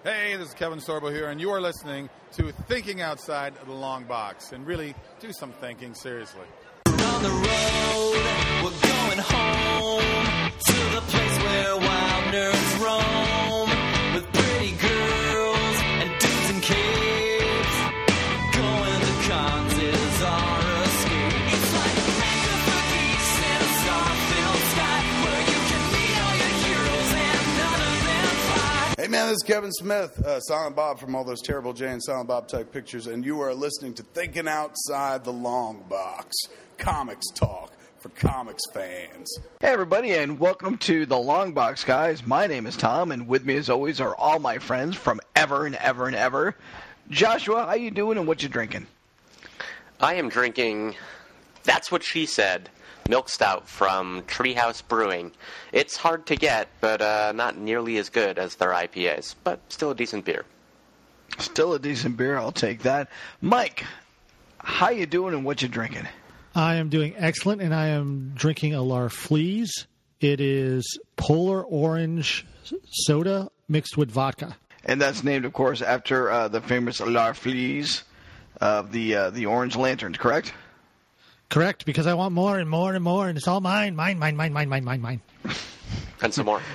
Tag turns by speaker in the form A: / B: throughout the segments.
A: Hey, this is Kevin Sorbo here, and you are listening to Thinking Outside the Long Box. And really, do some thinking, seriously.
B: On the road, we're going home to the place where wild nerds roam with pretty girls and dudes and kids. Going to cons is our escape. It's like a mecca for geeks in a star-filled sky where you can meet all your heroes and none of them fly.
C: Hey man, this is Kevin Smith, Silent Bob from all those Terrible Jay and Silent Bob type pictures, and you are listening to Thinking Outside the Long Box. Comics talk for comics fans.
D: Hey everybody, and welcome to the Long Box, guys. My name is Tom, and with me as always are all my friends from ever and ever and ever. Joshua, how you doing and what you drinking?
E: I am drinking That's What She Said, milk stout from Treehouse Brewing. It's hard to get, but not nearly as good as their IPAs, but still a decent beer.
D: Still a decent beer, I'll take that. Mike, how you doing and what you drinking?
F: I am doing excellent, and I am drinking a Larfleeze. It is polar orange soda mixed with vodka.
D: And that's named, of course, after the famous Larfleeze of the Orange Lanterns, correct?
F: Correct, because I want more and more and more, and it's all mine.
E: And some more.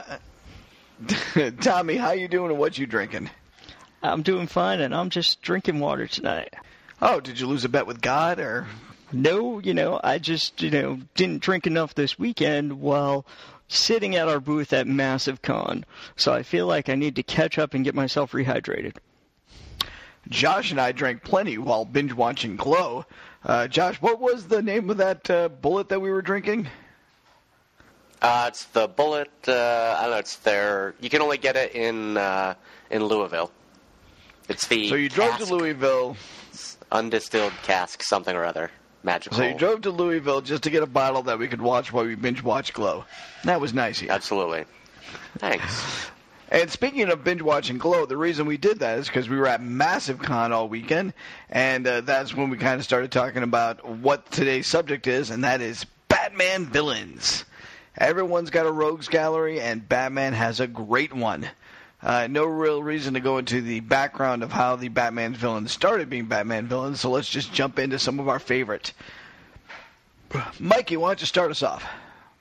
D: Tommy, how you doing and what you drinking?
G: I'm doing fine, and I'm just drinking water tonight.
D: Oh, did you lose a bet with God, or...
G: No, I just, didn't drink enough this weekend while sitting at our booth at Massive Con. So I feel like I need to catch up and get myself rehydrated.
D: Josh and I drank plenty while binge-watching Glow. Josh, what was the name of that bullet that we were drinking?
E: It's the Bullet, I don't know, it's their... You can only get it in Louisville. It's the
D: So you drove to Louisville...
E: Undistilled cask, something or other. Magical.
D: So you drove to Louisville just to get a bottle that we could watch while we binge-watch Glow. That was nice of you.
E: Absolutely. Thanks.
D: And speaking of binge-watching Glow, the reason we did that is because we were at Massive Con all weekend, and that's when we kind of started talking about what today's subject is, and that is Batman villains. Everyone's got a rogues gallery, and Batman has a great one. No real reason to go into the background of how the Batman villains started being Batman villains, so let's just jump into some of our favorites. Mikey, why don't you start us off?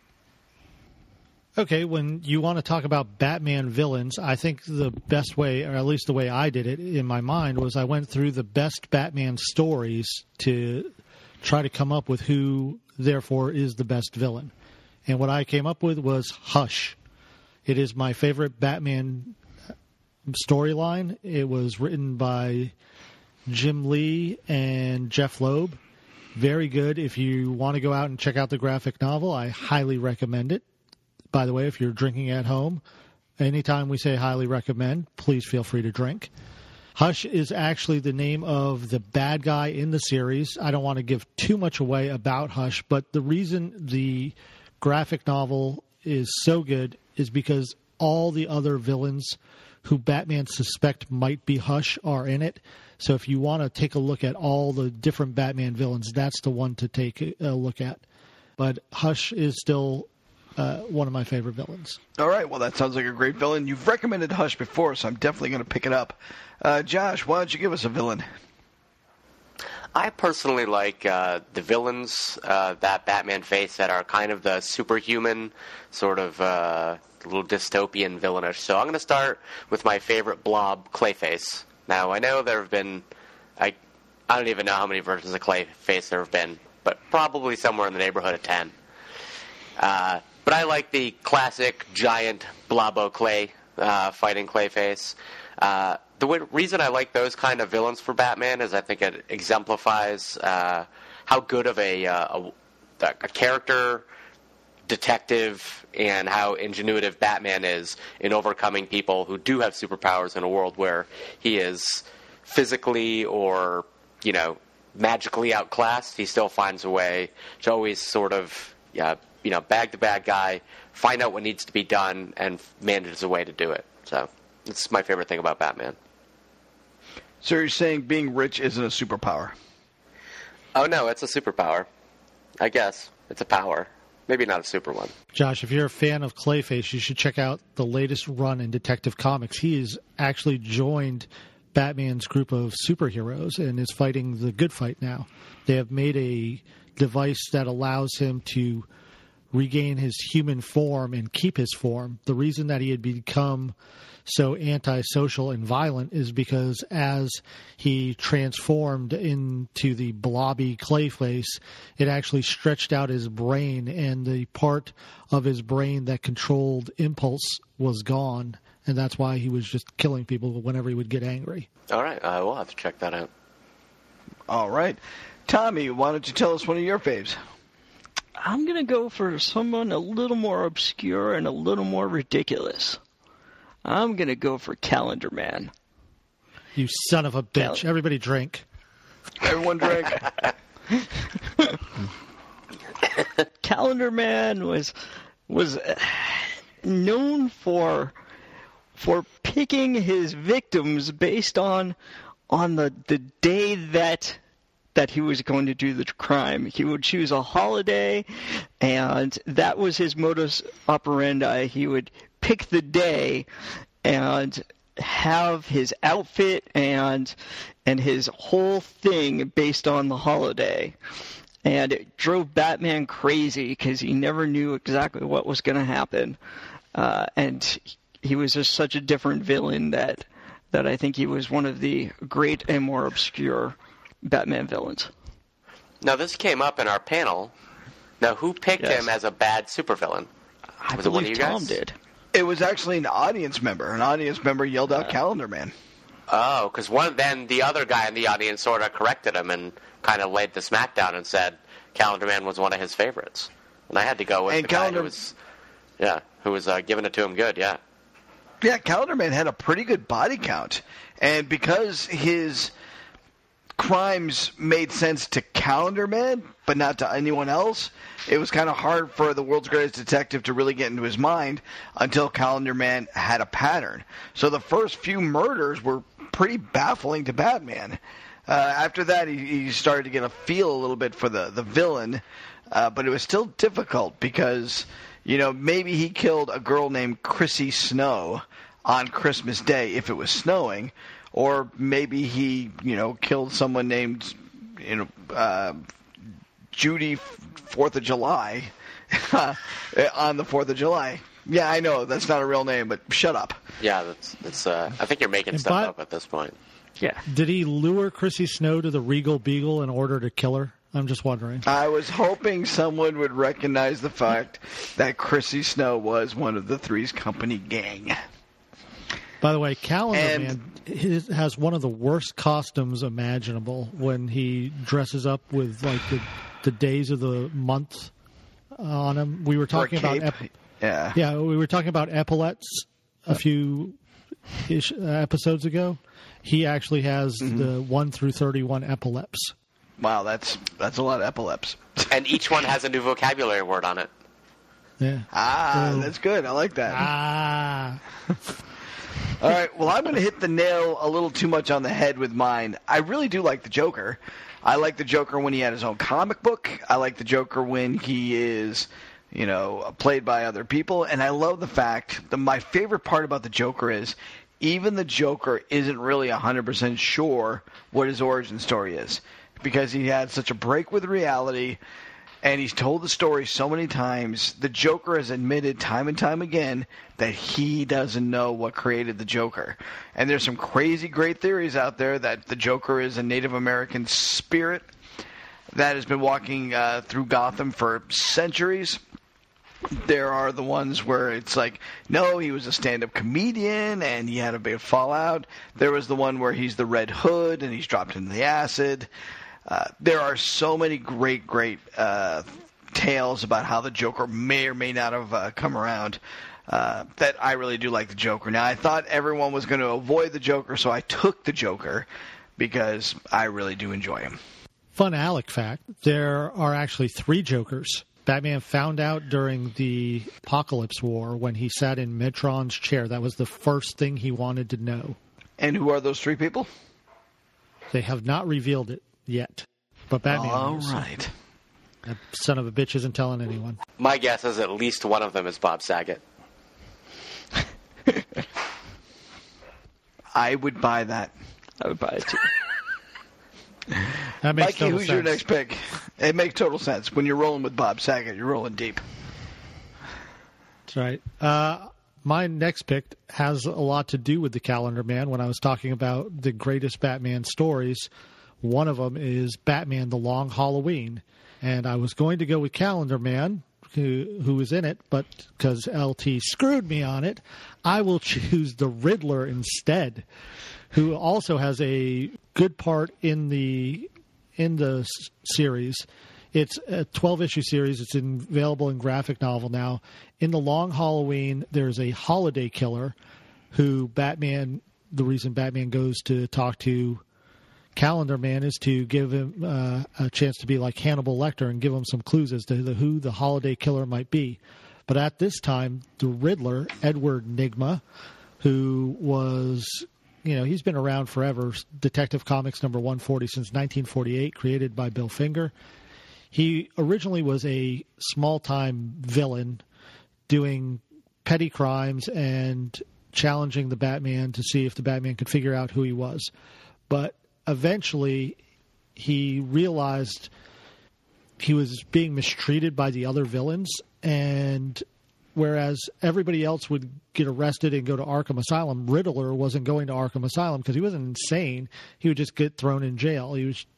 F: Okay, when you want to talk about Batman villains, I think the best way, or at least the way I did it in my mind, was I went through the best Batman stories to try to come up with who, therefore, is the best villain. And what I came up with was Hush. It is my favorite Batman storyline. It was written by Jim Lee and Jeff Loeb. Very good. If you want to go out and check out the graphic novel, I highly recommend it. By the way, if you're drinking at home, anytime we say highly recommend, please feel free to drink. Hush is actually the name of the bad guy in the series. I don't want to give too much away about Hush, but the reason the graphic novel is so good is because all the other villains who Batman suspect might be Hush are in it. So if you want to take a look at all the different Batman villains, that's the one to take a look at. But Hush is still one of my favorite villains.
D: All right, well, that sounds like a great villain. You've recommended Hush before, so I'm definitely going to pick it up. Josh, why don't you give us a villain?
E: I personally like the villains that Batman faced that are kind of the superhuman, sort of little dystopian villainish. So I'm going to start with my favorite blob, Clayface. Now, I know there have been, I don't even know how many versions of Clayface there have been, but probably somewhere in the neighborhood of 10. But I like the classic giant Blobo Clay fighting Clayface. The reason I like those kind of villains for Batman is I think it exemplifies how good of a character, detective, and how ingenuitive Batman is in overcoming people who do have superpowers in a world where he is physically or, magically outclassed. He still finds a way to always sort of, bag the bad guy, find out what needs to be done, and manages a way to do it. So it's my favorite thing about Batman.
D: So you're saying being rich isn't a superpower?
E: Oh, no, it's a superpower. I guess. It's a power. Maybe not a super one.
F: Josh, if you're a fan of Clayface, you should check out the latest run in Detective Comics. He has actually joined Batman's group of superheroes and is fighting the good fight now. They have made a device that allows him to regain his human form and keep his form. The reason that he had become so antisocial and violent is because as he transformed into the blobby Clayface, it actually stretched out his brain, and the part of his brain that controlled impulse was gone, and that's why he was just killing people whenever he would get angry.
E: All right, we'll have to check that out.
D: All right. Tommy, why don't you tell us one of your faves?
G: I'm going to go for someone a little more obscure and a little more ridiculous. I'm going to go for Calendar Man.
F: You son of a bitch. Everybody drink.
D: Everyone drink.
G: Calendar Man was known for picking his victims based on the day that he was going to do the crime. He would choose a holiday, and that was his modus operandi. He would pick the day and have his outfit and his whole thing based on the holiday. And it drove Batman crazy because he never knew exactly what was going to happen. And he was just such a different villain that I think he was one of the great and more obscure Batman villains.
E: Now, this came up in our panel. Now, who picked him as a bad supervillain? Was it one of you guys?
G: Tom did.
D: It was actually an audience member. An audience member yelled out Calendar Man.
E: Oh, because then the other guy in the audience sort of corrected him and kind of laid the smackdown and said Calendar Man was one of his favorites. And I had to go with the guy who was giving it to him good, yeah.
D: Yeah, Calendar Man had a pretty good body count. And because his crimes made sense to Calendar Man, but not to anyone else, it was kind of hard for the world's greatest detective to really get into his mind until Calendar Man had a pattern. So the first few murders were pretty baffling to Batman. After that, he started to get a feel a little bit for the villain, but it was still difficult because, maybe he killed a girl named Chrissy Snow on Christmas Day if it was snowing, or maybe he, killed someone named, Judy 4th of July on the 4th of July. Yeah, I know that's not a real name, but shut up.
E: Yeah, that's. I think you're making stuff up at this point.
G: Yeah.
F: Did he lure Chrissy Snow to the Regal Beagle in order to kill her? I'm just wondering.
D: I was hoping someone would recognize the fact that Chrissy Snow was one of the Three's Company gang.
F: By the way, Calendar Man has one of the worst costumes imaginable when he dresses up with like the days of the month on him. We were talking about we were talking about epaulets a few episodes ago. He actually has the 1 through 31 epaulets.
D: Wow, that's a lot of epaulets.
E: And each one has a new vocabulary word on it.
F: Yeah.
D: That's good. I like that. All right, well, I'm going to hit the nail a little too much on the head with mine. I really do like the Joker. I like the Joker when he had his own comic book. I like the Joker when he is, played by other people. And I love the fact that my favorite part about the Joker is even the Joker isn't really 100% sure what his origin story is because he had such a break with reality. And he's told the story so many times. The Joker has admitted time and time again that he doesn't know what created the Joker. And there's some crazy great theories out there that the Joker is a Native American spirit that has been walking through Gotham for centuries. There are the ones where it's like, no, he was a stand-up comedian and he had a big fallout. There was the one where he's the Red Hood and he's dropped into the acid. There are so many great tales about how the Joker may or may not have come around that I really do like the Joker. Now, I thought everyone was going to avoid the Joker, so I took the Joker because I really do enjoy him.
F: Fun Alec fact, there are actually 3 Jokers. Batman found out during the Apocalypse War when he sat in Metron's chair. That was the first thing he wanted to know.
D: And who are those 3 people?
F: They have not revealed it yet, but Batman knows.
D: All right.
F: That son of a bitch isn't telling anyone.
E: My guess is at least one of them is Bob Saget.
D: I would buy that.
G: I would buy it too.
F: That makes
D: Mikey,
F: total
D: who's
F: sense.
D: your next pick? It makes total sense. When you're rolling with Bob Saget, you're rolling deep.
F: That's right. My next pick has a lot to do with the Calendar Man. When I was talking about the greatest Batman stories, one of them is Batman the Long Halloween. And I was going to go with Calendar Man, who was in it, but because LT screwed me on it, I will choose the Riddler instead, who also has a good part in the series. It's a 12-issue series. It's available in graphic novel now. In the Long Halloween, there's a holiday killer who the reason Batman goes to talk to Calendar Man is to give him a chance to be like Hannibal Lecter and give him some clues as to who the holiday killer might be. But at this time, the Riddler, Edward Nygma, who was, he's been around forever, Detective Comics number 140 since 1948, created by Bill Finger. He originally was a small-time villain doing petty crimes and challenging the Batman to see if the Batman could figure out who he was. But eventually, he realized he was being mistreated by the other villains, and whereas everybody else would get arrested and go to Arkham Asylum, Riddler wasn't going to Arkham Asylum because he wasn't insane. He would just get thrown in jail.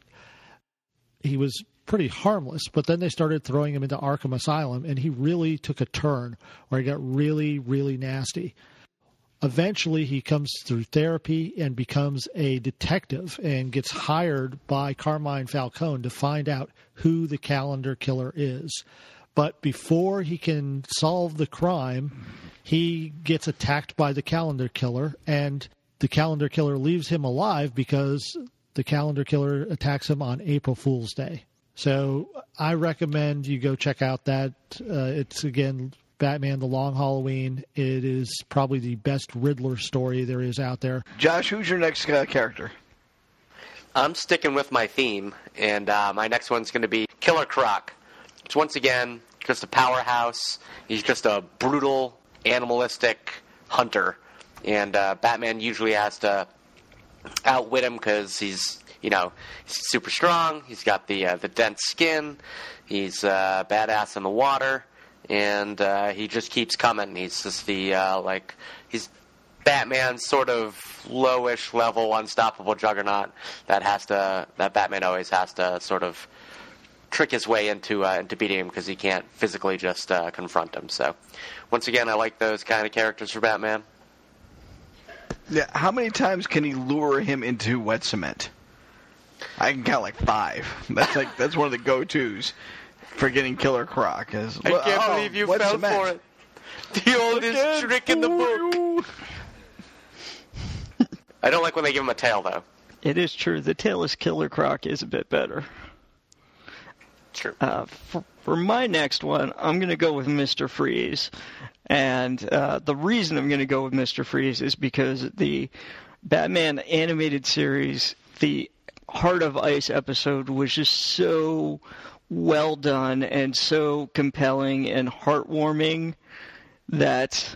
F: He was pretty harmless, but then they started throwing him into Arkham Asylum, and he really took a turn where he got really, really nasty. Eventually, he comes through therapy and becomes a detective and gets hired by Carmine Falcone to find out who the Calendar Killer is. But before he can solve the crime, he gets attacked by the Calendar Killer, and the Calendar Killer leaves him alive because the Calendar Killer attacks him on April Fool's Day. So I recommend you go check out that. It's, again, Batman the Long Halloween. It is probably the best Riddler story there is out there.
D: Josh, who's your next character?
E: I'm sticking with my theme, and my next one's going to be Killer Croc. It's once again just a powerhouse. He's just a brutal, animalistic hunter, and Batman usually has to outwit him because he's super strong. He's got the dense skin. He's badass in the water, and he just keeps coming. He's just he's Batman's sort of lowish level, unstoppable juggernaut that Batman always has to sort of trick his way into beating him because he can't physically just confront him. So, once again, I like those kind of characters for Batman.
D: Yeah, how many times can he lure him into wet cement? I can count like 5. That's one of the go-tos for getting Killer Croc.
E: I can't believe you fell for it. The oldest trick in the book. I don't like when they give him a tail, though.
G: It is true. The tailless Killer Croc is a bit better.
E: True.
G: For my next one, I'm going to go with Mr. Freeze. And the reason I'm going to go with Mr. Freeze is because the Batman animated series, the Heart of Ice episode, was just so well done and so compelling and heartwarming that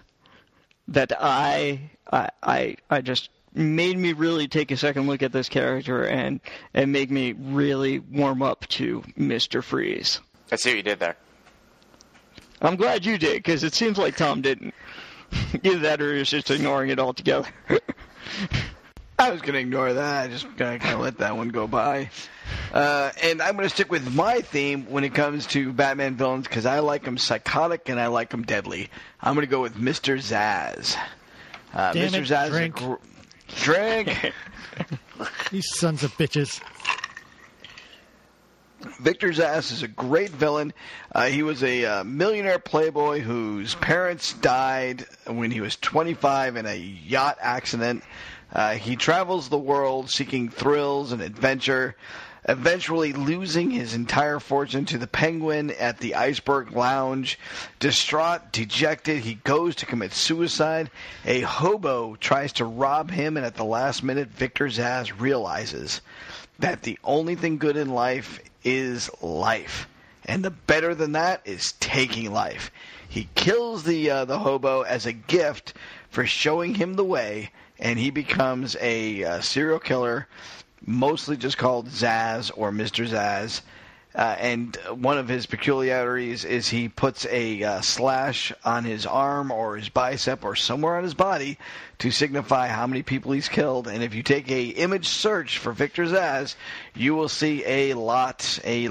G: I just made me really take a second look at this character and make me really warm up to Mr. Freeze.
E: I see what you did there.
G: I'm glad you did, because it seems like Tom didn't. Either that or he was just ignoring it altogether.
D: I was going to ignore that. I just going to kind of let that one go by. And I'm going to stick with my theme when it comes to Batman villains because I like them psychotic and I like them deadly. I'm going to go with Mr. Zsasz. Mr. Zsasz
F: drink.
D: Drink.
F: These sons of bitches.
D: Victor Zsasz is a great villain. He was a millionaire playboy whose parents died when he was 25 in a yacht accident. He travels the world seeking thrills and adventure, eventually losing his entire fortune to the Penguin at the Iceberg Lounge. Distraught, dejected, he goes to commit suicide. A hobo tries to rob him, and at the last minute, Victor Zsasz realizes that the only thing good in life is life. And the better than that is taking life. He kills the hobo as a gift for showing him the way, and he becomes a serial killer, mostly just called Zsasz or Mr. Zsasz. And one of his peculiarities is he puts a slash on his arm or his bicep or somewhere on his body to signify how many people he's killed. And if you take a image search for Victor Zsasz, you will see a lot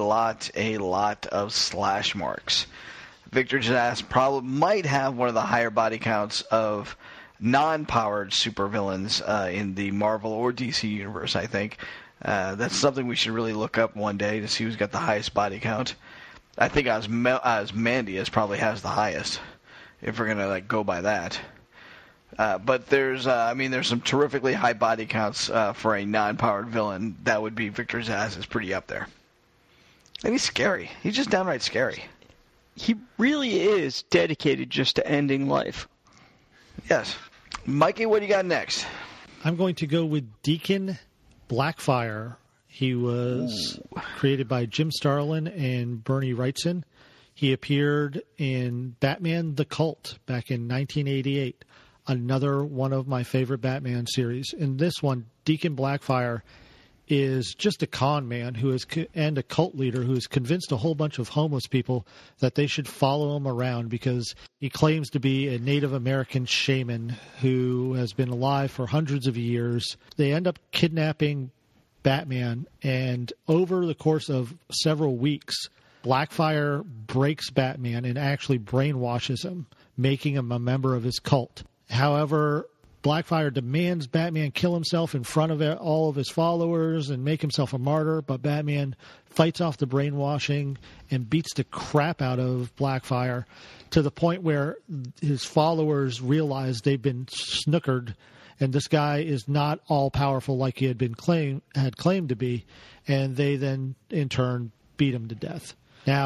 D: of slash marks. Victor Zsasz probably might have one of the higher body counts of non-powered supervillains in the Marvel or DC universe, I think. That's something we should really look up one day to see who's got the highest body count. I think Ozymandias probably has the highest, if we're gonna go by that. But there's some terrifically high body counts for a non-powered villain. That would be Victor Zsasz is pretty up there, and he's scary. He's just downright scary.
G: He really is dedicated just to ending life.
D: Yes, Mikey, what do you got next?
F: I'm going to go with Deacon Blackfire. He was created by Jim Starlin and Bernie Wrightson. He appeared in Batman the Cult back in 1988, another one of my favorite Batman series. In this one, Deacon Blackfire is just a con man and a cult leader who has convinced a whole bunch of homeless people that they should follow him around because he claims to be a Native American shaman who has been alive for hundreds of years. They end up kidnapping Batman, and over the course of several weeks, Blackfire breaks Batman and actually brainwashes him, making him a member of his cult. However, Blackfire demands Batman kill himself in front of all of his followers and make himself a martyr, but Batman fights off the brainwashing and beats the crap out of Blackfire to the point where his followers realize they've been snookered and this guy is not all-powerful like he had claimed to be, and they then, in turn, beat him to death. Now,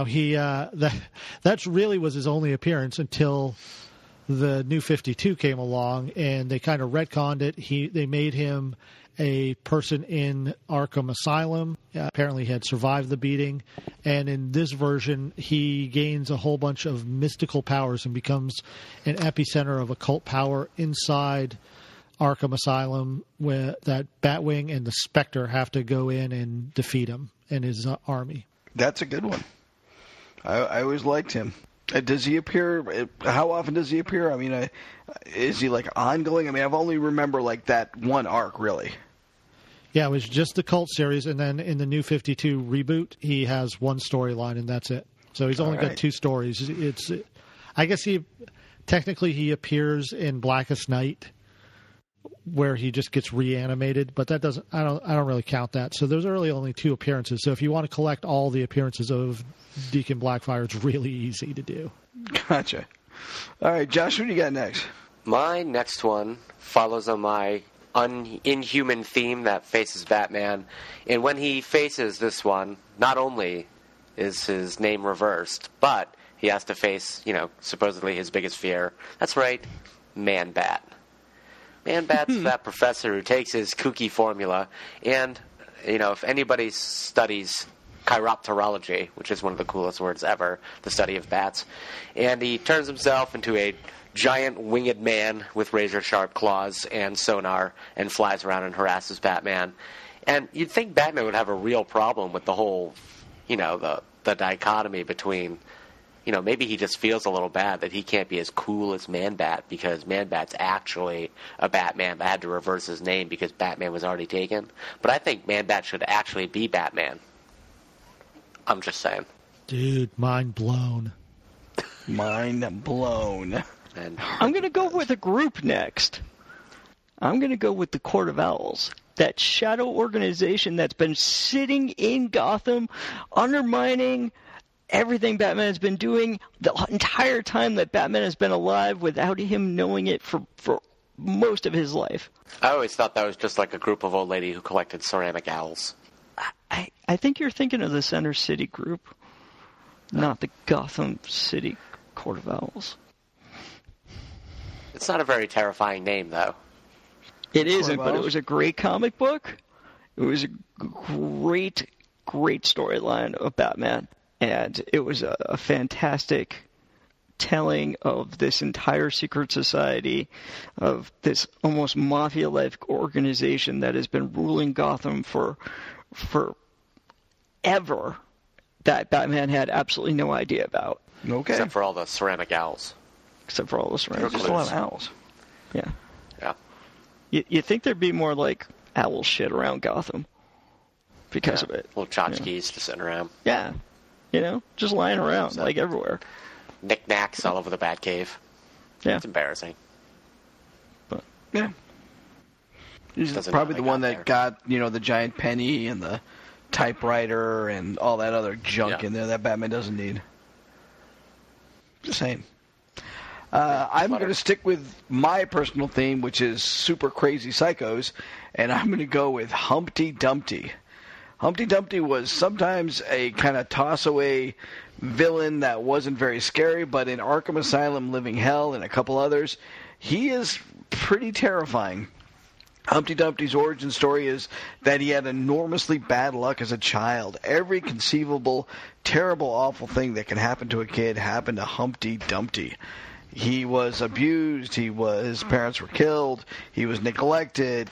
F: that really was his only appearance until the New 52 came along, and they kind of retconned it. They made him a person in Arkham Asylum. Apparently he had survived the beating. And in this version, he gains a whole bunch of mystical powers and becomes an epicenter of occult power inside Arkham Asylum, where that Batwing and the Spectre have to go in and defeat him and his army.
D: That's a good one. I always liked him. Does he appear? How often does he appear? I mean, is he ongoing? I mean, I've only remember that one arc, really.
F: Yeah, it was just the Cult series, and then in the New 52 reboot, he has one storyline, and that's it. So he's only got two stories. I guess he appears in Blackest Night, where he just gets reanimated, but that doesn't. I don't really count that. So there's really only two appearances. So if you want to collect all the appearances of Deacon Blackfire, it's really easy to do.
D: Gotcha. All right, Josh, what do you got next?
E: My next one follows on my inhuman theme that faces Batman. And when he faces this one, not only is his name reversed, but he has to face, supposedly his biggest fear. That's right, Man-Bat. Man-Bat's that professor who takes his kooky formula, and, if anybody studies chiropterology, which is one of the coolest words ever, the study of bats, and he turns himself into a giant winged man with razor-sharp claws and sonar and flies around and harasses Batman. And you'd think Batman would have a real problem with the whole, the dichotomy between, maybe he just feels a little bad that he can't be as cool as Man-Bat because Man-Bat's actually a Batman that had to reverse his name because Batman was already taken. But I think Man-Bat should actually be Batman. I'm just saying.
F: Dude, mind blown.
D: Mind blown.
E: And
G: I'm going to go with a group next. I'm going to go with the Court of Owls. That shadow organization that's been sitting in Gotham, undermining everything Batman has been doing the entire time that Batman has been alive without him knowing it for most of his life.
E: I always thought that was just like a group of old lady who collected ceramic owls.
G: I think you're thinking of the Center City group, not the Gotham City Court of Owls.
E: It's not a very terrifying name, though.
G: It isn't, but it was a great comic book. It was a great storyline of Batman. And it was a fantastic telling of this entire secret society, of this almost mafia-like organization that has been ruling Gotham for ever, that Batman had absolutely no idea about.
D: Okay.
E: Except for all the ceramic owls.
G: Except for all the surroundings.
D: Just a lot of owls.
G: Yeah.
E: Yeah.
G: You think there'd be more, like, owl shit around Gotham because of it.
E: Little tchotchkes just sitting around.
G: Yeah. You know, just lying around, like, everywhere.
E: Knickknacks all over the Batcave.
G: Yeah.
E: It's embarrassing.
G: But,
D: Yeah. He's
E: Doesn't
D: probably
E: know
D: the
E: they
D: one
E: got
D: that
E: there.
D: got, the giant penny and the typewriter and all that other junk
E: Yeah.
D: in there that Batman doesn't need. Just saying. I'm going to stick with my personal theme, which is super crazy psychos, and I'm going to go with Humpty Dumpty. Humpty Dumpty was sometimes a kind of toss-away villain that wasn't very scary, but in Arkham Asylum, Living Hell, and a couple others, he is pretty terrifying. Humpty Dumpty's origin story is that he had enormously bad luck as a child. Every conceivable, terrible, awful thing that can happen to a kid happened to Humpty Dumpty. He was abused, his parents were killed, he was neglected.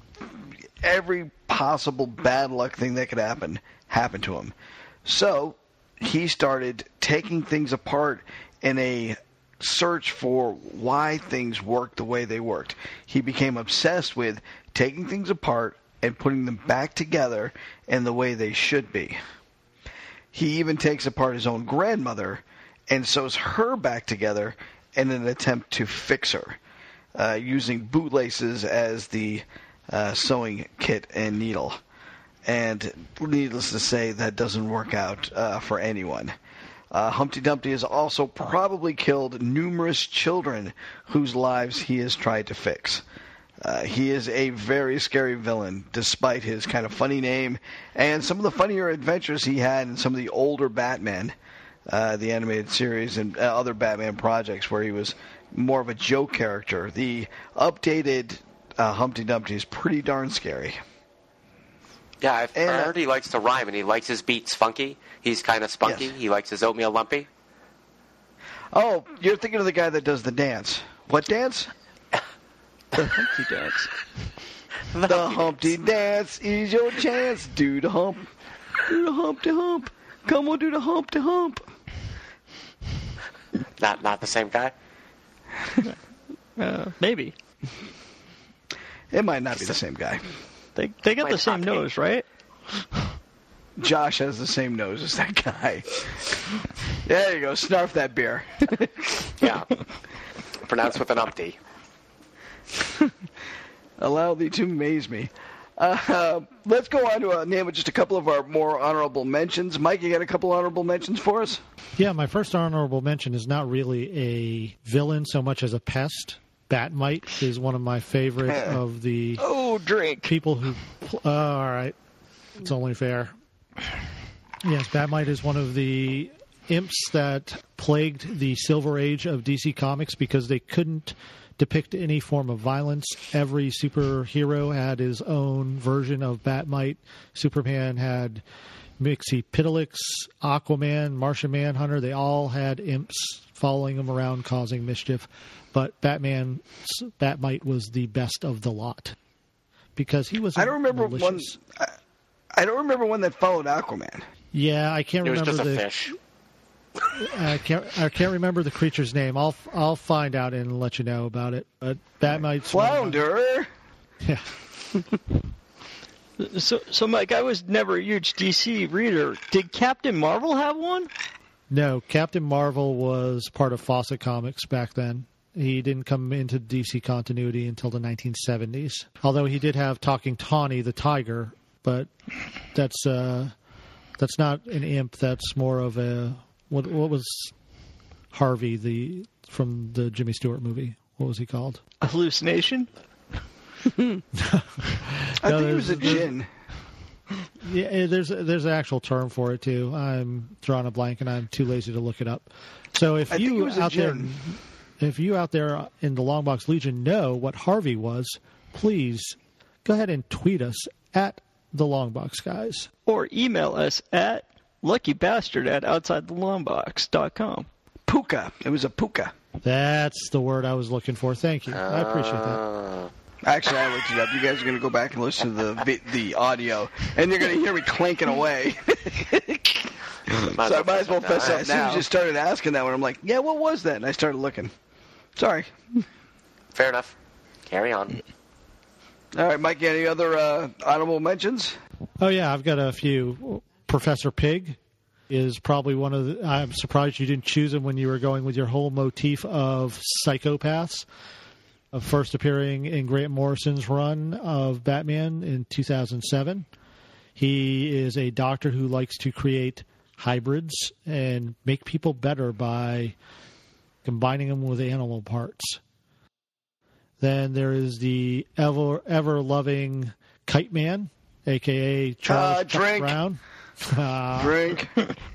D: Every possible bad luck thing that could happen happened to him. So he started taking things apart in a search for why things worked the way they worked. He became obsessed with taking things apart and putting them back together in the way they should be. He even takes apart his own grandmother and sews her back together in an attempt to fix her, using bootlaces as the sewing kit and needle. And needless to say, that doesn't work out for anyone. Humpty Dumpty has also probably killed numerous children whose lives he has tried to fix. He is a very scary villain, despite his kind of funny name and some of the funnier adventures he had in some of the older Batman, the animated series, and other Batman projects where he was more of a joke character. The updated Humpty Dumpty is pretty darn scary.
E: Yeah, I've heard he likes to rhyme, and he likes his beats funky. He's kind of spunky.
D: Yes.
E: He likes his oatmeal lumpy.
D: Oh, you're thinking of the guy that does the dance. What dance?
G: the Humpty dance.
D: The Humpty dance is your chance. Do the hump. Do the Humpty hump. Come on, do the Humpty hump.
E: Not the same guy?
G: Maybe.
D: It might not be the same guy.
G: They got
E: Might
G: the same
E: not be.
G: nose, right?
D: Josh has the same nose as that guy. There you go. Snarf that beer.
E: Yeah. Pronounced with an umpty.
D: Allow thee to amaze me. Let's go on to name just a couple of our more honorable mentions. Mike, you got a couple honorable mentions for us?
F: Yeah, my first honorable mention is not really a villain so much as a pest. Batmite is one of my favorite of the
G: Drink.
F: people who... all right. It's only fair. Yes, Batmite is one of the imps that plagued the Silver Age of DC Comics because they couldn't depict any form of violence. Every superhero had his own version of Batmite. Superman had Mxyzptlk, Aquaman, Martian Manhunter. They all had imps following him around causing mischief. But Batmite was the best of the lot because he was
D: I don't remember
F: malicious.
D: one. I don't remember one that followed Aquaman.
F: Yeah, I can't
E: It was
F: remember
E: just a
F: the
E: fish.
F: I can't remember the creature's name. I'll find out and let you know about it. But Batmite's
D: Flounder.
F: Yeah.
G: So, Mike, I was never a huge DC reader. Did Captain Marvel have one?
F: No, Captain Marvel was part of Fawcett Comics back then. He didn't come into DC continuity until the 1970s. Although he did have Talking Tawny the Tiger, but that's not an imp. That's more of a what was Harvey from the Jimmy Stewart movie? What was he called?
G: A hallucination?
D: I think it was a gin.
F: Yeah, there's an actual term for it too. I'm drawing a blank and I'm too lazy to look it up. So if
D: I think it
F: you
D: was a
F: out there,
D: gin.
F: if you out there in the Longbox Legion know what Harvey was, please go ahead and tweet us at the Longbox Guys.
G: Or email us at lucky bastard at OutsideTheLongBox.com.
D: Puka. It was a puka.
F: That's the word I was looking for. Thank you. I appreciate that.
D: Actually, I looked it up. You guys are going to go back and listen to the audio, and you're going to hear me clanking away. So I might as well fess up now. As soon as you started asking that one, I'm like, yeah, what was that? And I started looking. Sorry.
E: Fair enough. Carry on.
D: All right, Mike, any other honorable mentions?
F: Oh, yeah, I've got a few. Professor Pig is probably one of the... I'm surprised you didn't choose him when you were going with your whole motif of psychopaths. First appearing in Grant Morrison's run of Batman in 2007. He is a doctor who likes to create hybrids and make people better by combining them with animal parts. Then there is the ever-loving Kite Man, a.k.a. Charles Brown.
D: Drink.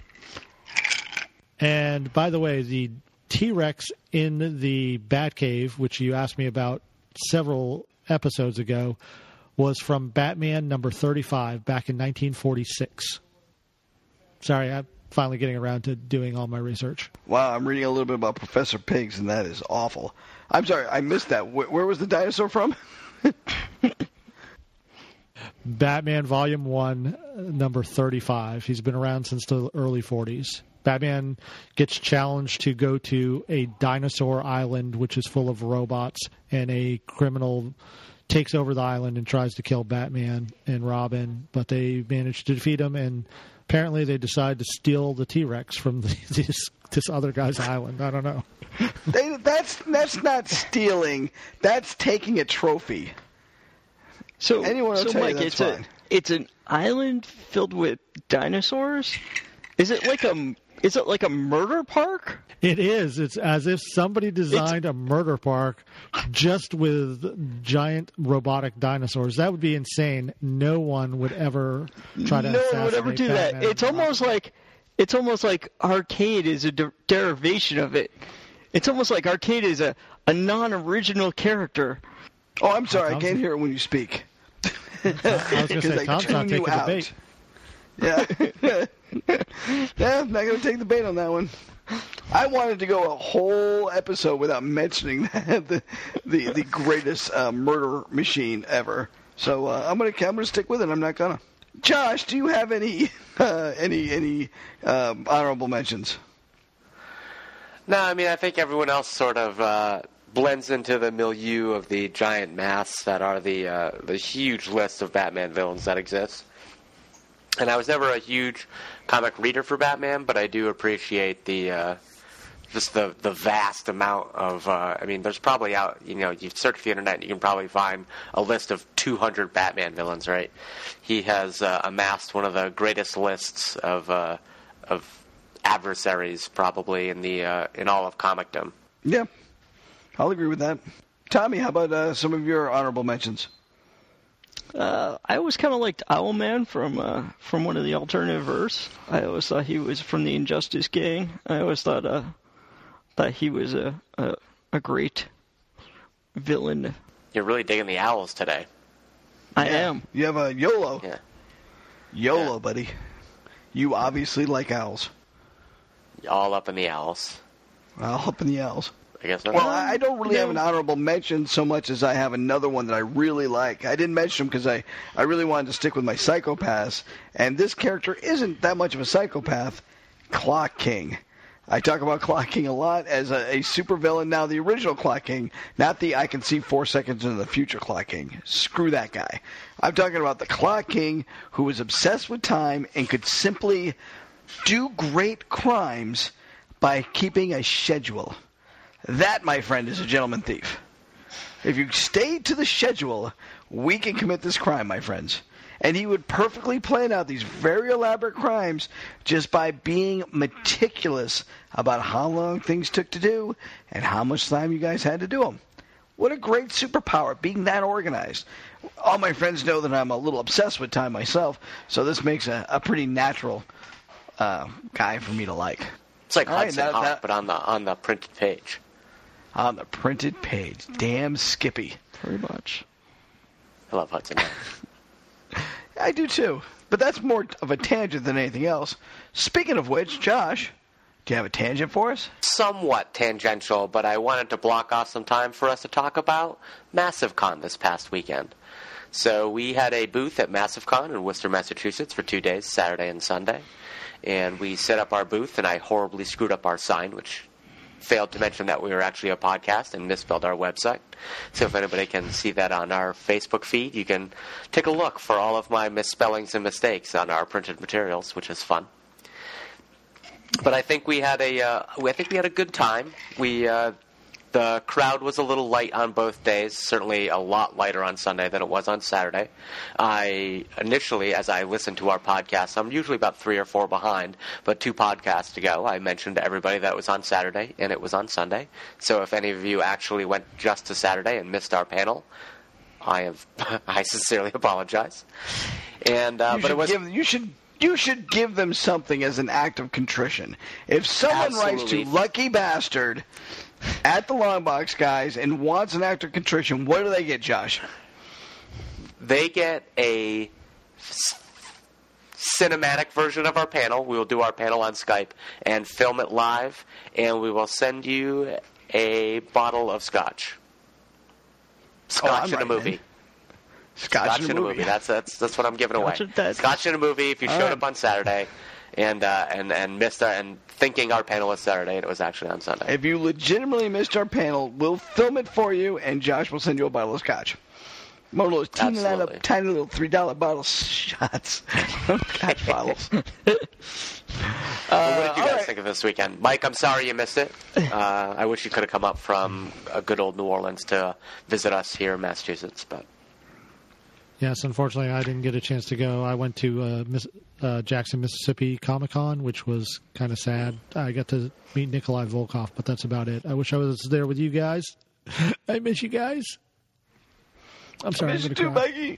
F: And by the way, the T-Rex in the Batcave, which you asked me about several episodes ago, was from Batman number 35 back in 1946. Sorry, I'm finally getting around to doing all my research.
D: Wow, I'm reading a little bit about Professor Pigs, and that is awful. I'm sorry, I missed that. Where was the dinosaur from?
F: Batman Volume 1, number 35. He's been around since the early 40s. Batman gets challenged to go to a dinosaur island, which is full of robots, and a criminal takes over the island and tries to kill Batman and Robin, but they manage to defeat him, and apparently they decide to steal the T-Rex from this other guy's island. I don't know.
D: That's not stealing. That's taking a trophy.
G: So,
D: anyone will tell
G: Mike,
D: you that's fine.
G: It's an island filled with dinosaurs? Is it like a murder park?
F: It is. It's as if somebody designed a murder park just with giant robotic dinosaurs. That would be insane. No one would ever try to assassinate
G: No one would ever do
F: Batman.
G: that. It's almost like Arcade is a derivation of it. It's almost like Arcade is a non-original character.
D: Oh, I'm sorry. I can't hear it when you speak.
F: I was going to say, Tom's not taking the bait.
D: Yeah. Yeah, I'm not going to take the bait on that one. I wanted to go a whole episode without mentioning the greatest murder machine ever. So I'm gonna stick with it. I'm not gonna. Josh, do you have any honorable mentions?
E: No, I mean, I think everyone else sort of blends into the milieu of the giant masks that are the huge list of Batman villains that exist. And I was never a huge comic reader for Batman, but I do appreciate the vast amount of. I mean, there's probably you search the internet, and you can probably find a list of 200 Batman villains. Right? He has amassed one of the greatest lists of adversaries probably in all of comicdom.
D: Yeah, I'll agree with that. Tommy, how about some of your honorable mentions?
G: I always kind of liked Owlman from one of the alternative verse. I always thought he was from the Injustice gang. I always thought he was a great villain.
E: You're really digging the owls today.
G: I am.
D: You have a YOLO.
E: Yeah.
D: YOLO,
E: Yeah.
D: buddy. You obviously like owls.
E: All up in the owls.
D: All up in the owls.
E: I guess.
D: Well, I don't really have an honorable mention so much as I have another one that I really like. I didn't mention him because I really wanted to stick with my psychopaths, and this character isn't that much of a psychopath, Clock King. I talk about Clock King a lot as a supervillain. Now, the original Clock King, not the I can see 4 seconds into the future Clock King. Screw that guy. I'm talking about the Clock King who was obsessed with time and could simply do great crimes by keeping a schedule. That, my friend, is a gentleman thief. If you stay to the schedule, we can commit this crime, my friends. And he would perfectly plan out these very elaborate crimes just by being meticulous about how long things took to do and how much time you guys had to do them. What a great superpower, being that organized. All my friends know that I'm a little obsessed with time myself, so this makes a pretty natural guy for me to like.
E: It's like
D: All right,
E: Hudson Hawk, but on the printed page.
D: On the printed page. Damn Skippy.
G: Pretty much.
E: I love Hudson Hawk.
D: I do too. but that's more of a tangent than anything else. Speaking of which, Josh, do you have a tangent for us?
E: Somewhat tangential, but I wanted to block off some time for us to talk about MassiveCon this past weekend. So we had a booth at MassiveCon in Worcester, Massachusetts for 2 days, Saturday and Sunday. And we set up our booth, and I horribly screwed up our sign, which failed to mention that we were actually a podcast and misspelled our website. So if anybody can see that on our Facebook feed, you can take a look for all of my misspellings and mistakes on our printed materials, which is fun. But I think we had a good time. The crowd was a little light on both days, certainly a lot lighter on Sunday than it was on Saturday. Initially, as I listened to our podcast, I'm usually about 3 or 4 behind, but 2 podcasts ago, I mentioned to everybody that it was on Saturday, and it was on Sunday. So if any of you actually went just to Saturday and missed our panel, I sincerely apologize. And but it was...
D: You should give them something as an act of contrition. If someone writes to Lucky Bastard at the Long Box Guys and wants an act of contrition, what do they get, Josh?
E: They get a cinematic version of our panel. We will do our panel on Skype and film it live, and we will send you a bottle of scotch. Scotch in a movie. Scotch in a movie. That's what I'm giving away. Scotch in a movie. If you showed up on Saturday and missed and thinking our panel was Saturday and it was actually on Sunday.
D: If you legitimately missed our panel, we'll film it for you, and Josh will send you a bottle of scotch. One of those tiny little $3 bottle shots. Scotch bottles.
E: What did you guys think of this weekend? Mike, I'm sorry you missed it. I wish you could have come up from a good old New Orleans to visit us here in Massachusetts, but.
F: Yes, unfortunately, I didn't get a chance to go. I went to Jackson, Mississippi Comic-Con, which was kind of sad. I got to meet Nikolai Volkov, but that's about it. I wish I was there with you guys. I miss you guys. I'm sorry.
D: I miss you too, Mikey.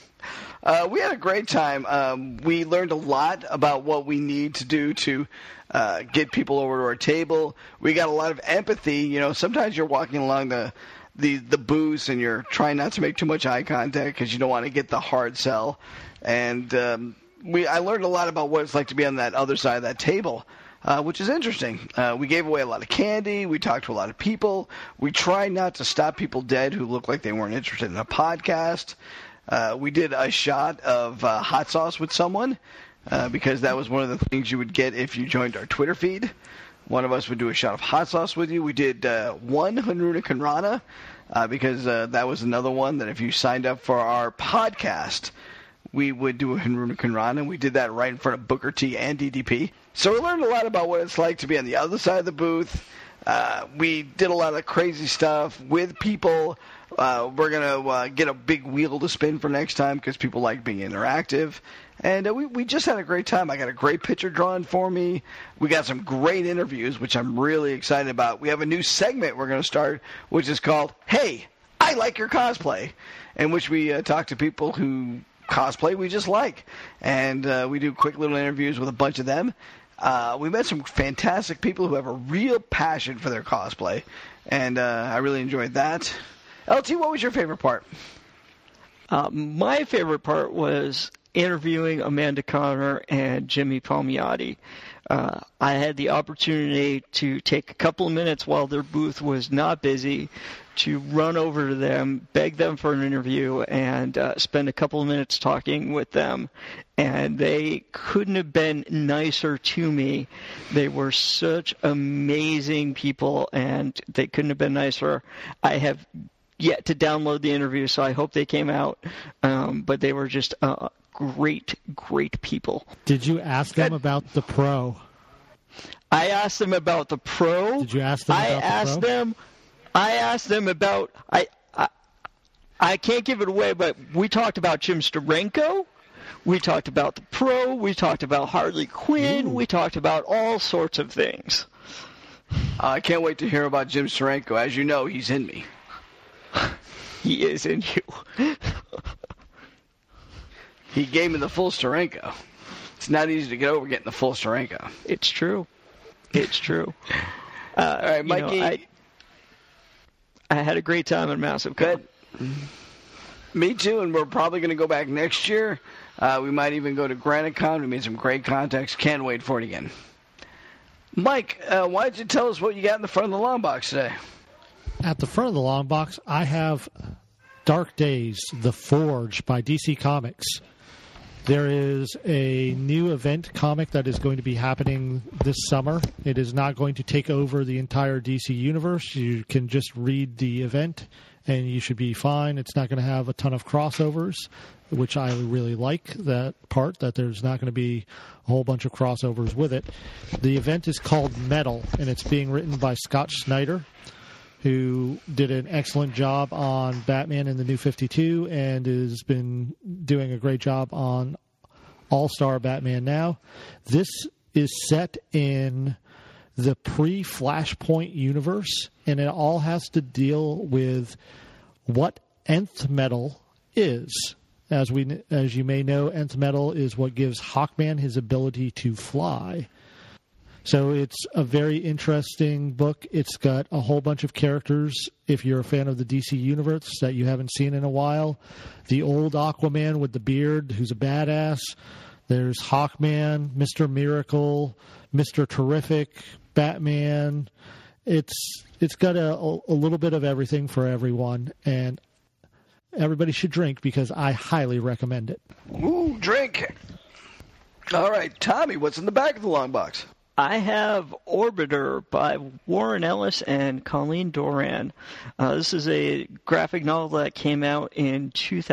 D: We had a great time. We learned a lot about what we need to do to get people over to our table. We got a lot of empathy. You know, sometimes you're walking along the booths and you're trying not to make too much eye contact because you don't want to get the hard sell. And I learned a lot about what it's like to be on that other side of that table, which is interesting. We gave away a lot of candy. We talked to a lot of people. We tried not to stop people dead who looked like they weren't interested in a podcast. We did a shot of hot sauce with someone because that was one of the things you would get if you joined our Twitter feed. One of us would do a shot of hot sauce with you. We did one Hanukkah Rana because that was another one that if you signed up for our podcast, we would do a Hanukkah Rana. We did that right in front of Booker T and DDP. So we learned a lot about what it's like to be on the other side of the booth. We did a lot of crazy stuff with people. We're going to get a big wheel to spin for next time because people like being interactive. And we just had a great time. I got a great picture drawn for me. We got some great interviews, which I'm really excited about. We have a new segment we're going to start, which is called, Hey, I Like Your Cosplay, in which we talk to people who cosplay we just like. And we do quick little interviews with a bunch of them. We met some fantastic people who have a real passion for their cosplay. And I really enjoyed that. LT, what was your favorite part?
G: My favorite part was interviewing Amanda Conner and Jimmy Palmiotti. I had the opportunity to take a couple of minutes while their booth was not busy to run over to them, beg them for an interview, and spend a couple of minutes talking with them. And they couldn't have been nicer to me. They were such amazing people, and they couldn't have been nicer. I have yet to download the interview, so I hope they came out. But they were just great people.
F: Did you ask them about the Pro?
G: I asked them about the Pro.
F: Did you ask them about the Pro?
G: I asked them about... I can't give it away, but we talked about Jim Steranko. We talked about the Pro. We talked about Harley Quinn. Ooh. We talked about all sorts of things.
D: I can't wait to hear about Jim Steranko. As you know, he's in me.
G: He is in you.
D: He gave me the full Steranko. It's not easy to get over getting the full Steranko.
G: It's true. It's true.
D: All right, Mikey.
G: I had a great time at Massive Con.
D: Good. Me too, and we're probably going to go back next year. We might even go to GraniteCon. We made some great contacts. Can't wait for it again. Mike, why don't you tell us what you got in the front of the long box today?
F: At the front of the long box, I have Dark Days, The Forge by DC Comics. There is a new event comic that is going to be happening this summer. It is not going to take over the entire DC universe. You can just read the event, and you should be fine. It's not going to have a ton of crossovers, which I really like that part, that there's not going to be a whole bunch of crossovers with it. The event is called Metal, and it's being written by Scott Snyder, who did an excellent job on Batman in the New 52 and has been doing a great job on All-Star Batman now. This is set in the pre-Flashpoint universe, and it all has to deal with what Nth Metal is. As you may know, Nth Metal is what gives Hawkman his ability to fly. So it's a very interesting book. It's got a whole bunch of characters, if you're a fan of the DC Universe, that you haven't seen in a while. The old Aquaman with the beard, who's a badass. There's Hawkman, Mr. Miracle, Mr. Terrific, Batman. It's got a little bit of everything for everyone, and everybody should drink because I highly recommend it.
D: Ooh, drink. All right, Tommy, what's in the back of the long box?
G: I have Orbiter by Warren Ellis and Colleen Doran. This is a graphic novel that came out in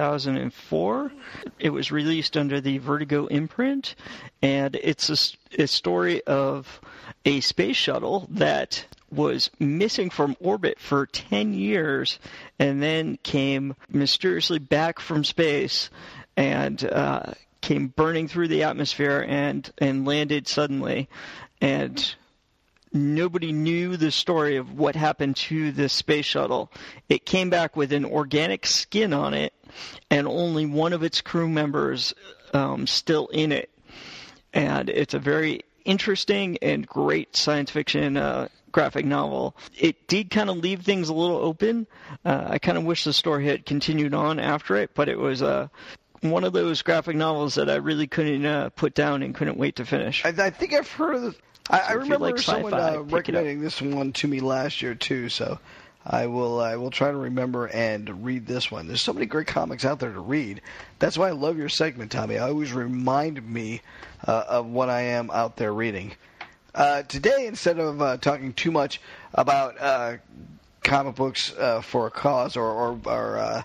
G: 2004. It was released under the Vertigo imprint, and it's a story of a space shuttle that was missing from orbit for 10 years and then came mysteriously back from space and came burning through the atmosphere and landed suddenly. And nobody knew the story of what happened to this space shuttle. It came back with an organic skin on it and only one of its crew members still in it. And it's a very interesting and great science fiction graphic novel. It did kind of leave things a little open. I kind of wish the story had continued on after it, but it was one of those graphic novels that I really couldn't put down and couldn't wait to finish.
D: I think I've heard of this. I remember
G: like
D: someone recommending this one to me last year too, so I will try to remember and read this one. There's so many great comics out there to read. That's why I love your segment, Tommy. I always remind me of what I am out there reading. Today, instead of talking too much about comic books for a cause or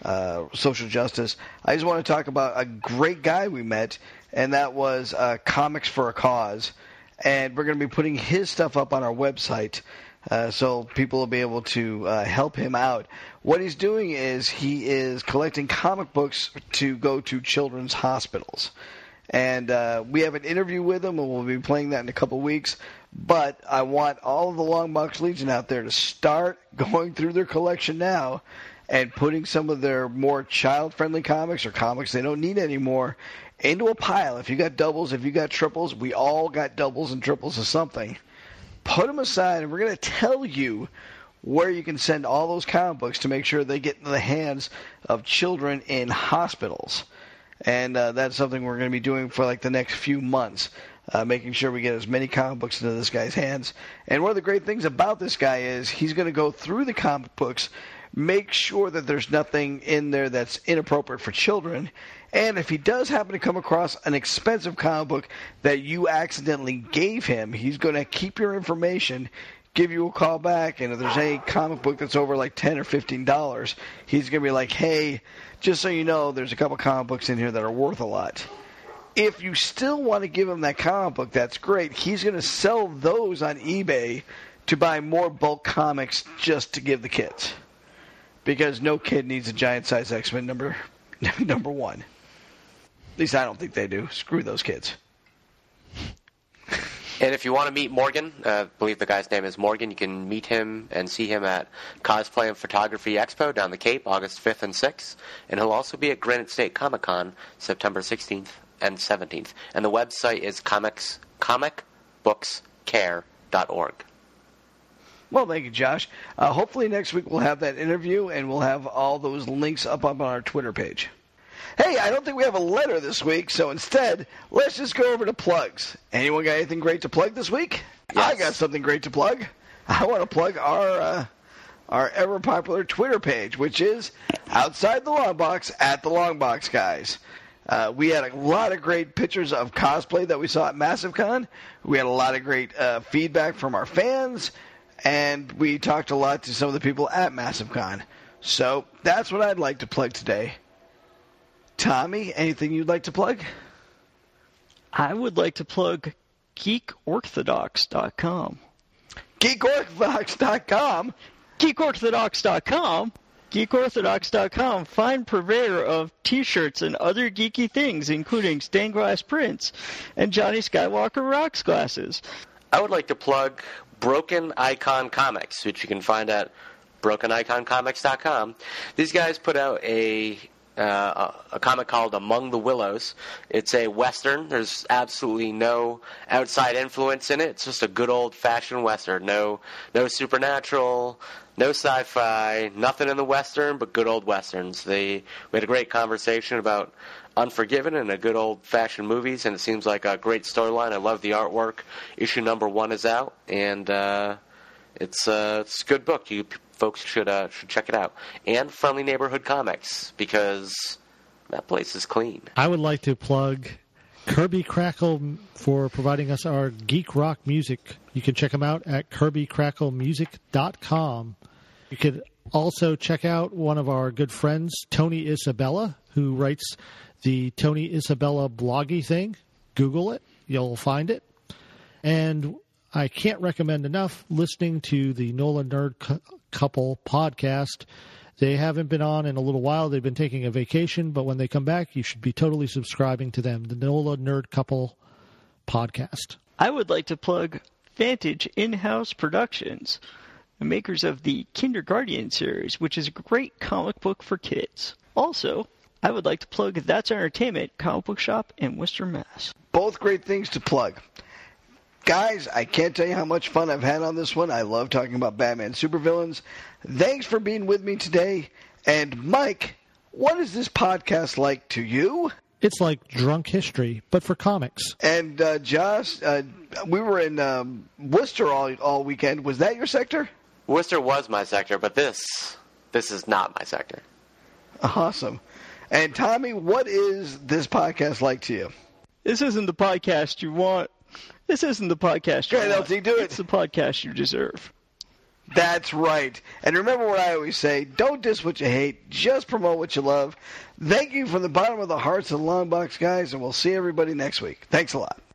D: social justice, I just want to talk about a great guy we met, and that was Comics for a Cause. And we're going to be putting his stuff up on our website so people will be able to help him out. What he's doing is he is collecting comic books to go to children's hospitals. And we have an interview with him, and we'll be playing that in a couple weeks. But I want all of the Long Box Legion out there to start going through their collection now and putting some of their more child-friendly comics or comics they don't need anymore into a pile. If you got doubles, if you got triples, we all got doubles and triples of something. Put them aside, and we're going to tell you where you can send all those comic books to make sure they get into the hands of children in hospitals. And that's something we're going to be doing for like the next few months, making sure we get as many comic books into this guy's hands. And one of the great things about this guy is he's going to go through the comic books, make sure that there's nothing in there that's inappropriate for children. And if he does happen to come across an expensive comic book that you accidentally gave him, he's going to keep your information, give you a call back, and if there's any comic book that's over like $10 or $15, he's going to be like, hey, just so you know, there's a couple comic books in here that are worth a lot. If you still want to give him that comic book, that's great. He's going to sell those on eBay to buy more bulk comics just to give the kids. Because no kid needs a giant-size X-Men number one. At least I don't think they do. Screw those kids.
E: And if you want to meet Morgan, I believe the guy's name is Morgan, you can meet him and see him at Cosplay and Photography Expo down the Cape, August 5th and 6th. And he'll also be at Granite State Comic Con, September 16th and 17th. And the website is comicbookscare.org.
D: Well, thank you, Josh. Hopefully next week we'll have that interview, and we'll have all those links up on our Twitter page. Hey, I don't think we have a letter this week, so instead, let's just go over to plugs. Anyone got anything great to plug this week?
E: Yes.
D: I got something great to plug. I want to plug our ever-popular Twitter page, which is Outside the Long Box at the Long Box Guys. We had a lot of great pictures of cosplay that we saw at MassiveCon. We had a lot of great feedback from our fans, and we talked a lot to some of the people at MassiveCon. So that's what I'd like to plug today. Tommy, anything you'd like to plug?
G: I would like to plug GeekOrthodox.com.
D: GeekOrthodox.com?
G: GeekOrthodox.com? GeekOrthodox.com, fine purveyor of T-shirts and other geeky things, including stained glass prints and Johnny Skywalker rocks glasses.
E: I would like to plug Broken Icon Comics, which you can find at BrokenIconComics.com. These guys put out a comic called Among the Willows. It's a Western. There's absolutely no outside influence in it. It's just a good old-fashioned Western. No supernatural, no sci-fi, nothing in the Western, but good old Westerns. We had a great conversation about Unforgiven and a good old-fashioned movies, and it seems like a great storyline. I love the artwork. Issue number 1 is out, and it's a good book. You folks should check it out. And Friendly Neighborhood Comics, because that place is clean.
F: I would like to plug Kirby Crackle for providing us our geek rock music. You can check them out at KirbyCrackleMusic.com. You could also check out one of our good friends, Tony Isabella, who writes the Tony Isabella bloggy thing. Google it. You'll find it. And I can't recommend enough listening to the NOLA Nerd Couple podcast. They haven't been on in a little while. They've been taking a vacation, but when they come back, you should be totally subscribing to them, the NOLA Nerd Couple podcast.
G: I would like to plug Vantage In-House Productions, the makers of the Kindergarten series, which is a great comic book for kids. Also, I would like to plug That's Entertainment Comic Book Shop in Worcester, Mass.
D: Both great things to plug. Guys, I can't tell you how much fun I've had on this one. I love talking about Batman supervillains. Thanks for being with me today. And Mike, what is this podcast like to you?
F: It's like drunk history, but for comics.
D: And Josh, we were in Worcester all weekend. Was that your sector?
E: Worcester was my sector, but this is not my sector.
D: Awesome. And Tommy, what is this podcast like to you?
G: This isn't the podcast you want. This isn't the podcast you
D: want. LT, do it.
G: It's the podcast you deserve.
D: That's right. And remember what I always say, don't diss what you hate, just promote what you love. Thank you from the bottom of the hearts of the Long Box Guys, and we'll see everybody next week. Thanks a lot.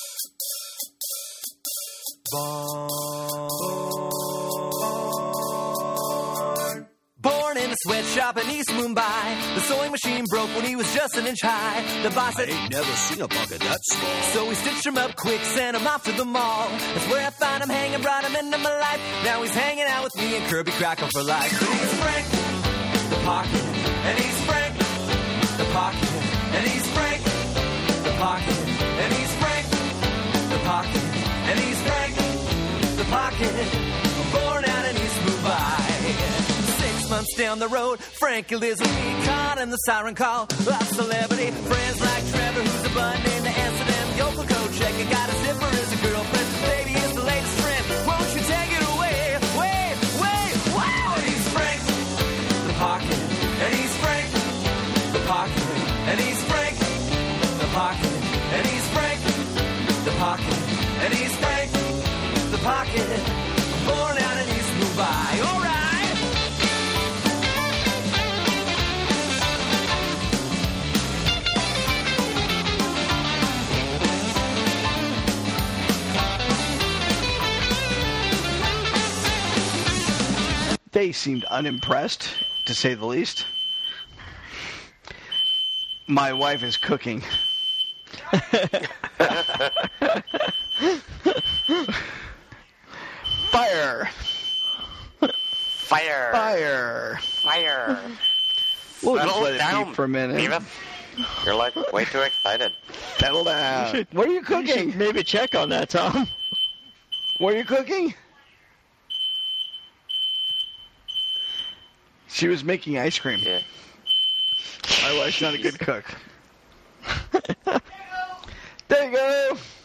B: Born in a sweatshop in East Mumbai, the sewing machine broke when he was just an inch high. The boss said,
H: I ain't never seen a bucket that small.
B: so we stitched him up quick, sent him off to the mall. That's where I found him hanging, brought him into my life. Now he's hanging out with me and Kirby Crackle for life. He's Frank, the pocket, and he's Frank, the pocket, and he's Frank, the pocket, and he's Frank, the pocket, and he's Frank, the pocket. Born out in East Mumbai. 6 months down the road, Frankie lives with me, caught in the siren call of celebrity. Friends like Trevor, who's a bun named the Amsterdam Yoko coat check. I got a zipper as a girlfriend. Baby is the latest trend. Won't you take it away? Wait, wow! And he's Frank, the pocket, and he's Frank, the pocket, and he's Frank, the pocket, and he's Frank, the pocket, and he's Frank, the pocket. Born out in East Mumbai. All right.
D: They seemed unimpressed, to say the least. My wife is cooking. Fire!
E: Fire!
D: Fire!
E: Fire!
D: We'll just
E: Settle
D: let it
E: down,
D: beep for a minute.
E: Beavis. You're like way too excited.
D: Settle down. What are you
G: You should
D: cooking?
G: maybe check on that, Tom.
D: What are you cooking? She was making ice cream.
E: Yeah.
D: My wife's not a good cook. There you go.